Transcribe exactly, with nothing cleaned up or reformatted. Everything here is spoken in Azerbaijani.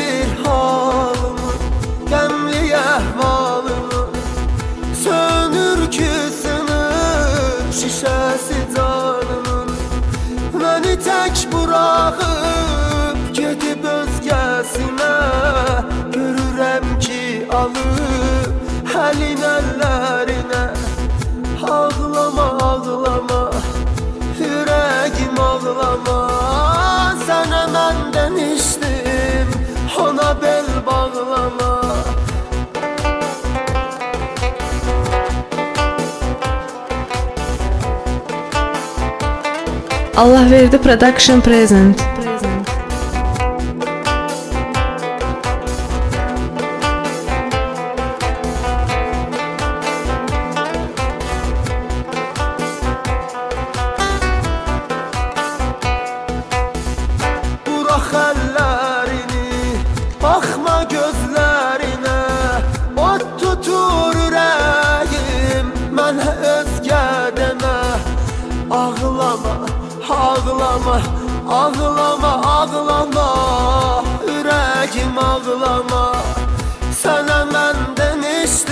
bilir halımı, qəmli əhvalımı. Sönür ki sınır şişəsi canımın. Məni tək buraxıb gedib özgəsinə, görürəm ki alıb əlin əllərinə. Ağlama, ağlama, ürəyim ağlama. Sənə məndən içdim, ona bel bağlama. Allahverdi Production Present. Burax əllərini, baxma gözlərinə. Od tutur ürəyim, mənə özgə demə. Ağlama, ağlama, ağlama, ağlama. Ürəyim ağlama. Sənə məndən istəyim,